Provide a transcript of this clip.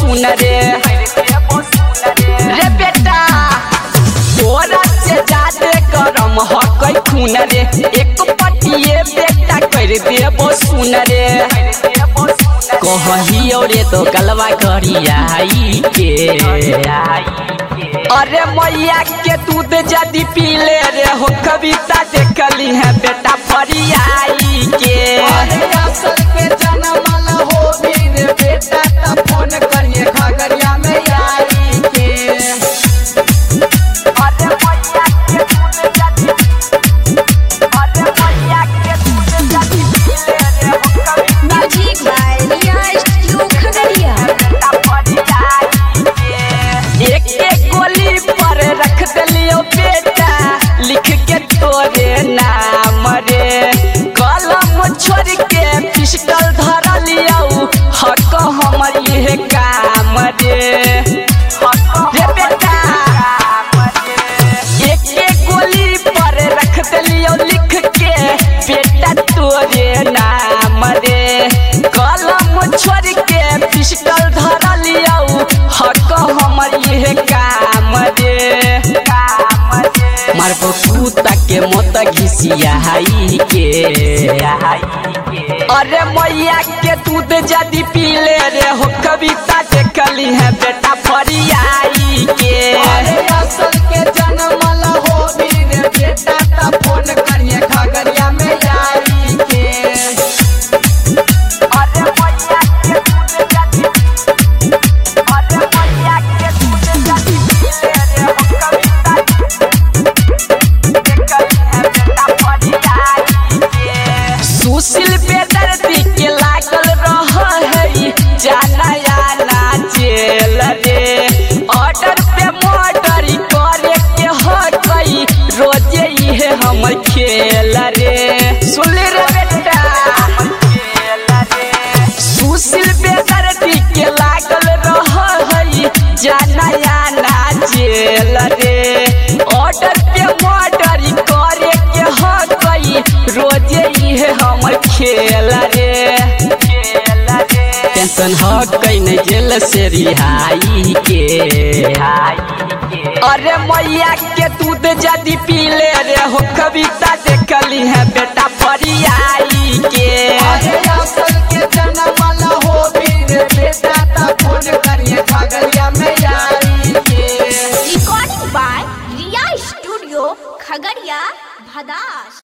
सुन रे बेटा तोरा से जादे गरम हकै खून रे एक पटिए बेटा कर देबो सुन रे कहियो रे तो गलवा करियाई के अरे मैया के दूध जदी पीले रे हो कविता देखली है बेटा फरियाई के अरे असल के जनमल हो भी रे बेटा त फोन करिए खगड़िया में आई के अरे मैया के दूध जदी पीले रे हो Kavita music by Riya studio Khagaria. बेटा फरियाई के एक गोली पर रख दलियो बेटा लिख के तोरे नाम रे कलम छोड़ के पिस्टल धर लियो हक हमर ये काम रे बेटा एक गोली पर रख दलियो लिख के बेटा तोरे नाम रे कलम छोड़ के पिस्टल धर लियो हक हमर ये काम रे मारबो कुत्ता के मत घिसियाई के अरे मैया के दूध जदी पीले रे हो कविता देखली है बेटा फरियाई के अरे असल के जनमल हो भी रे बेटा त फोन करिए खगड़िया में आई के अरे मैया के दूध जदी पीले रे हो कविता देखली है बेटा फरियाई के सुशील बेदर्दी के लागल रह है जाना याना जेल रे ऑर्डर पे मर्डर करे के हकई रोजे इहे हमर खेल रे सुन रे बेटा सुशील बेदर्दी के लागल रह है जाना याना जेल रे ऑर्डर पे मर्डर करे के हकई रोजे इहे हमर खेल रे टेंशन हकई नहीं जेल से रिहाई के अरे मैया के दूध जदी पीले रे हो कविता देखली है बेटा फरियाई के अरे असल के जनमल हो भी रे बेटा त फोन करिए खगड़िया में आई के recording by Riya studio Khagaria Bhadas.